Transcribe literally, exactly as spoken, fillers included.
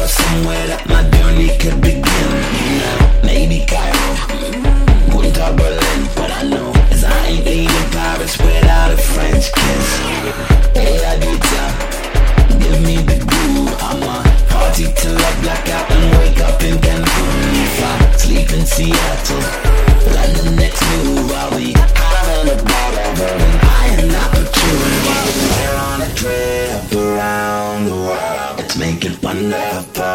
somewhere that my journey could begin. Maybe Cairo, Punta Berlin, but I know as I ain't leaving Paris without a French kiss. Hey, Ibiza, give me the groove. I'ma party till I black out and wake up in Cancun. If I sleep in Seattle, then the next move I'll be having a bottle and I am not protruding. We're on a trip around the world. Let's make it wonderful.